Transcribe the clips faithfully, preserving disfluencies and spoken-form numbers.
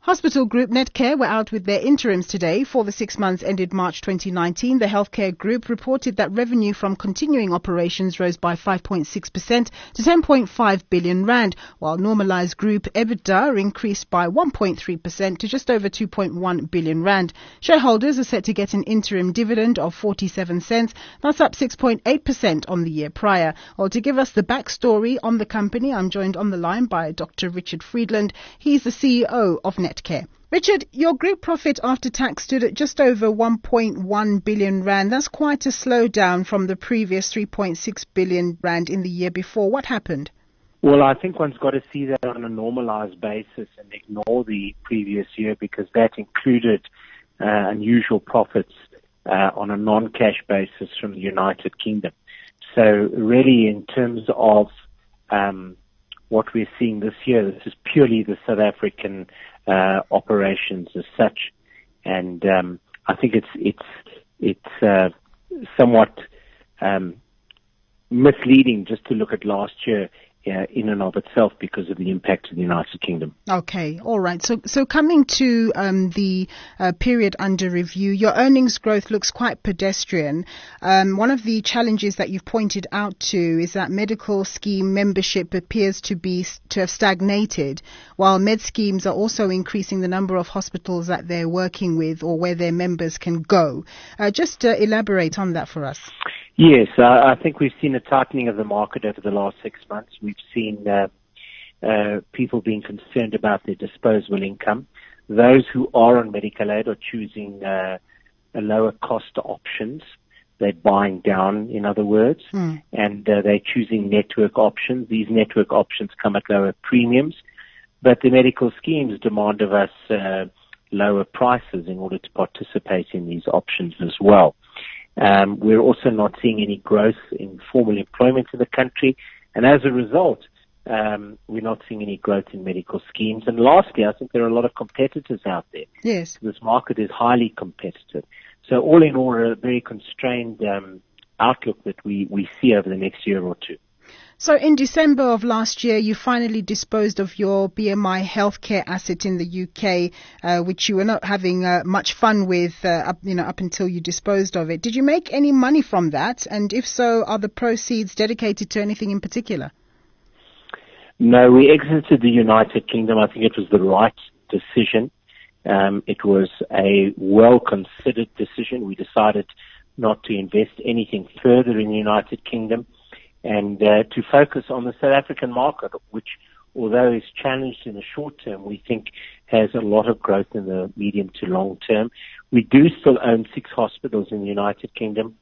Hospital Group Netcare were out with their interims today for the six months ended March twenty nineteen. The healthcare group reported that revenue from continuing operations rose by five point six percent to ten point five billion rand, while normalized group EBITDA increased by one point three percent to just over two point one billion rand. Shareholders are set to get an interim dividend of forty-seven cents. That's up six point eight percent on the year prior. Well, to give us the backstory on the company, I'm joined on the line by Doctor Richard Friedland. He's the C E O of Netcare. Richard, your group profit after tax stood at just over one point one billion rand. That's quite a slowdown from the previous three point six billion rand in the year before. What happened? Well, I think one's got to see that on a normalized basis and ignore the previous year, because that included uh, unusual profits uh, on a non-cash basis from the United Kingdom. So really, in terms of um, what we're seeing this year, this is purely the South African uh, operations as such, and um, I think it's it's it's uh, somewhat um, misleading just to look at last year uh, in and of itself because of the impact of the United Kingdom. Okay, all right. So so coming to um, the uh, period under review, your earnings growth looks quite pedestrian. Um, one of the challenges that you've pointed out to is that medical scheme membership appears to be to have stagnated, while med schemes are also increasing the number of hospitals that they're working with or where their members can go. Uh, just uh, elaborate on that for us. Yes, uh, I think we've seen a tightening of the market over the last six months. We've seen uh, uh, people being concerned about their disposable income. Those who are on medical aid are choosing uh, a lower cost options. They're buying down, in other words, mm. and uh, they're choosing network options. These network options come at lower premiums, but the medical schemes demand of us uh, lower prices in order to participate in these options as well. Um, we're also not seeing any growth in formal employment in the country, and as a result, um, we're not seeing any growth in medical schemes. And lastly, I think there are a lot of competitors out there. Yes. This market is highly competitive. So all in all, a very constrained um, outlook that we, we see over the next year or two. So in December of last year, you finally disposed of your B M I healthcare asset in the U K, uh, which you were not having uh, much fun with, uh, up, you know, up until you disposed of it. Did you make any money from that? And if so, are the proceeds dedicated to anything in particular? No, we exited the United Kingdom. I think it was the right decision. Um, it was a well-considered decision. We decided not to invest anything further in the United Kingdom, and uh, to focus on the South African market, which, although is challenged in the short term, we think has a lot of growth in the medium to long term. We do still own six hospitals in the United Kingdom,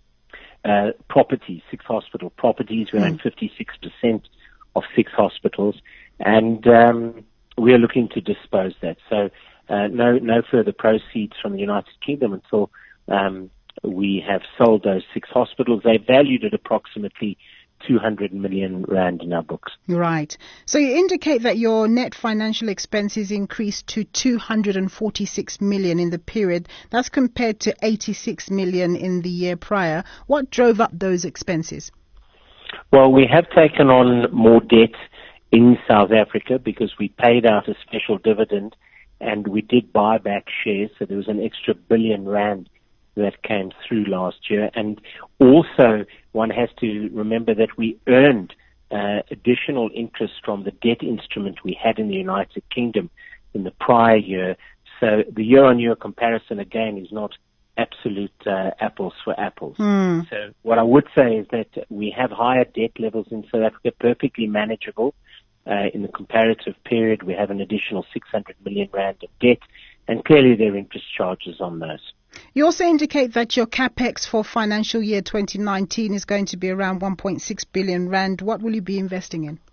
uh, properties, six hospital properties. We own fifty-six percent of six hospitals, and um, we are looking to dispose that. So uh, no, no further proceeds from the United Kingdom until um, we have sold those six hospitals. They're valued at approximately two hundred million rand in our books. Right. So you indicate that your net financial expenses increased to two hundred forty-six million in the period. That's compared to eighty-six million in the year prior. What drove up those expenses? Well, we have taken on more debt in South Africa because we paid out a special dividend and we did buy back shares. So there was an extra billion rand that came through last year. And also, one has to remember that we earned uh, additional interest from the debt instrument we had in the United Kingdom in the prior year. So the year-on-year comparison, again, is not absolute uh, apples for apples. Mm. So what I would say is that we have higher debt levels in South Africa, perfectly manageable. Uh, in the comparative period, we have an additional six hundred million rand of debt, and clearly there are interest charges on those. You also indicate that your capex for financial year twenty nineteen is going to be around one point six billion rand. What will you be investing in?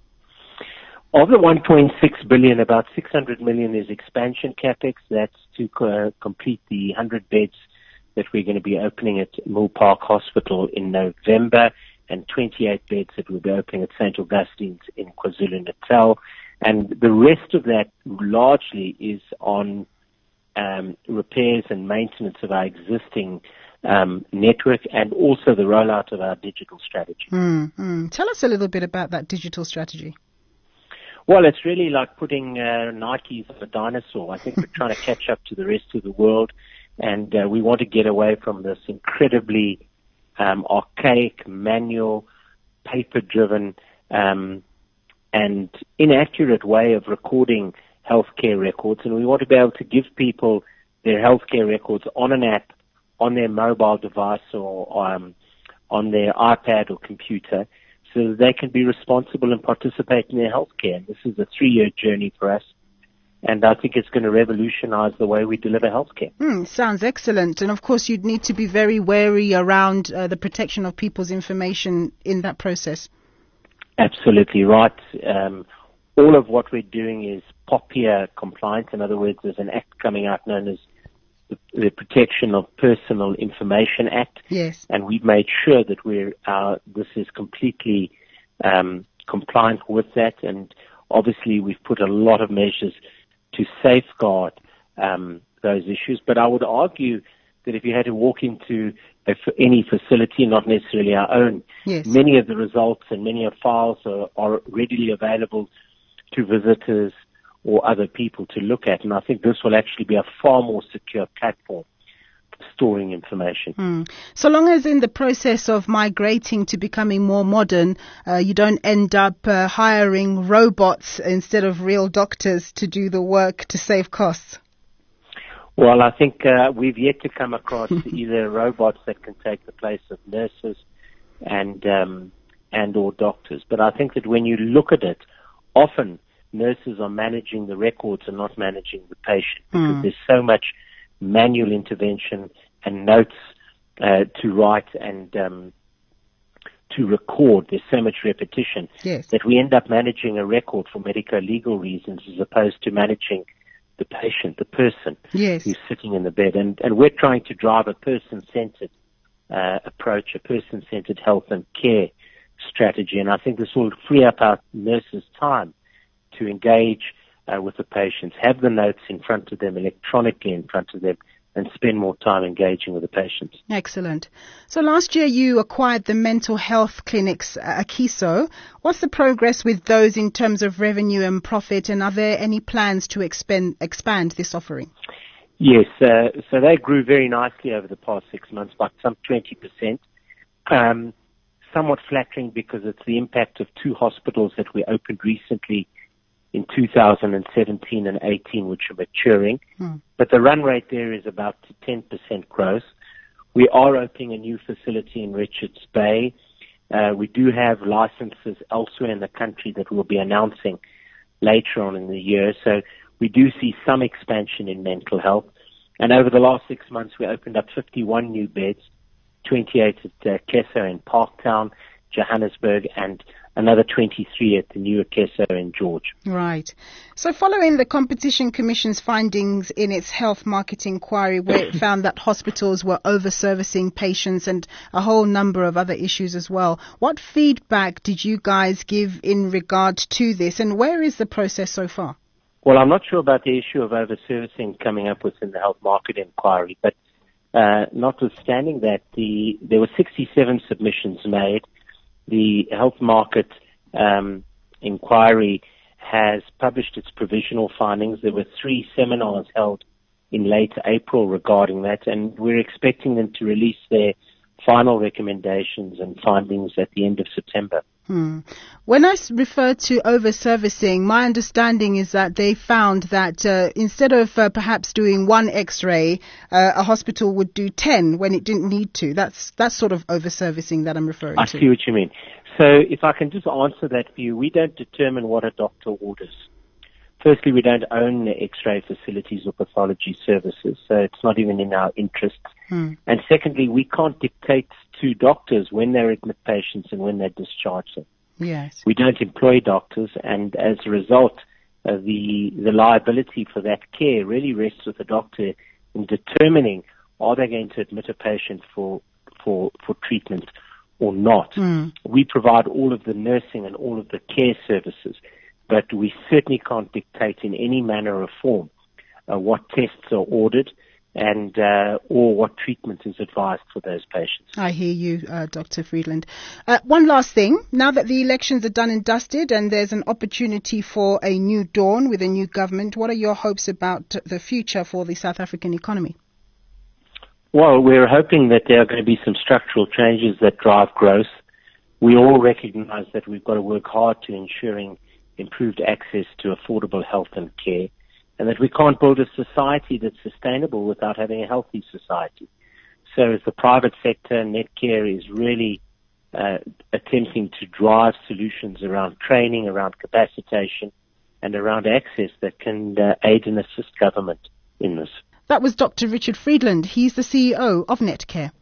Of the one point six billion, about six hundred million is expansion capex. That's to uh, complete the one hundred beds that we're going to be opening at Mill Park Hospital in November, and twenty-eight beds that we'll be opening at Saint Augustine's in KwaZulu-Natal. And the rest of that largely is on Um, repairs and maintenance of our existing um, network, and also the rollout of our digital strategy. Mm, mm. Tell us a little bit about that digital strategy. Well, it's really like putting uh, Nikes on a dinosaur. I think we're trying to catch up to the rest of the world, and uh, we want to get away from this incredibly um, archaic, manual, paper-driven, um, and inaccurate way of recording healthcare records. And we want to be able to give people their healthcare records on an app, on their mobile device, or um, on their iPad or computer, so that they can be responsible and participate in their healthcare. And this is a three-year journey for us, and I think it's going to revolutionize the way we deliver healthcare. Mm, sounds excellent. And of course, you'd need to be very wary around uh, the protection of people's information in that process. Absolutely right. Um, all of what we're doing is P O P I A compliant. In other words, there's an act coming out known as the, the Protection of Personal Information Act. Yes. And we've made sure that we're, uh, this is completely um, compliant with that. And obviously, we've put a lot of measures to safeguard um, those issues. But I would argue that if you had to walk into a, any facility, not necessarily our own, yes. many of the results and many of files are, are readily available to visitors or other people to look at. And I think this will actually be a far more secure platform for storing information. Mm. So long as in the process of migrating to becoming more modern, uh, you don't end up uh, hiring robots instead of real doctors to do the work to save costs. Well, I think uh, we've yet to come across either robots that can take the place of nurses and um, and or doctors. But I think that when you look at it, often nurses are managing the records and not managing the patient, because mm. there's so much manual intervention and notes uh, to write and um, to record. There's so much repetition yes. that we end up managing a record for medico-legal reasons as opposed to managing the patient, the person yes. who's sitting in the bed. And, and we're trying to drive a person-centered uh, approach, a person-centered health and care strategy. And I think this will free up our nurses' time to engage uh, with the patients, have the notes in front of them, electronically in front of them, and spend more time engaging with the patients. Excellent. So last year you acquired the mental health clinics, uh, Akeso. What's the progress with those in terms of revenue and profit, and are there any plans to expand, expand this offering? Yes, uh, so they grew very nicely over the past six months, by some twenty percent. Um, somewhat flattering because it's the impact of two hospitals that we opened recently in two thousand seventeen and eighteen, which are maturing. Hmm. But the run rate there is about ten percent growth. We are opening a new facility in Richards Bay. Uh, we do have licenses elsewhere in the country that we'll be announcing later on in the year. So we do see some expansion in mental health. And over the last six months, we opened up fifty-one new beds, twenty-eight at uh, Akeso in Parktown, Johannesburg, and another twenty-three at the new Akeso in George. Right. So following the Competition Commission's findings in its health market inquiry, where it found that hospitals were over-servicing patients and a whole number of other issues as well, what feedback did you guys give in regard to this, and where is the process so far? Well, I'm not sure about the issue of over-servicing coming up within the health market inquiry, but uh, notwithstanding that, the there were sixty-seven submissions made. The health market um, inquiry has published its provisional findings. There were three seminars held in late April regarding that, and we're expecting them to release their final recommendations and findings at the end of September. Hmm. When I refer to over-servicing, my understanding is that they found that uh, instead of uh, perhaps doing one X-ray, uh, a hospital would do ten when it didn't need to. That's that's sort of over-servicing that I'm referring I to. I see what you mean. So if I can just answer that for you, we don't determine what a doctor orders. Firstly, we don't own the X-ray facilities or pathology services, so it's not even in our interests. Hmm. And secondly, we can't dictate to doctors when they admit patients and when they discharge them. Yes. We don't employ doctors, and as a result, uh, the the liability for that care really rests with the doctor in determining are they going to admit a patient for for for treatment or not. Mm. We provide all of the nursing and all of the care services, but we certainly can't dictate in any manner or form uh, what tests are ordered. and uh, or what treatment is advised for those patients. I hear you, uh, Doctor Friedland. Uh, one last thing. Now that the elections are done and dusted and there's an opportunity for a new dawn with a new government, what are your hopes about the future for the South African economy? Well, we're hoping that there are going to be some structural changes that drive growth. We all recognize that we've got to work hard to ensuring improved access to affordable health and care, and that we can't build a society that's sustainable without having a healthy society. So as the private sector, Netcare is really uh, attempting to drive solutions around training, around capacitation, and around access that can uh, aid and assist government in this. That was Doctor Richard Friedland. He's the C E O of Netcare.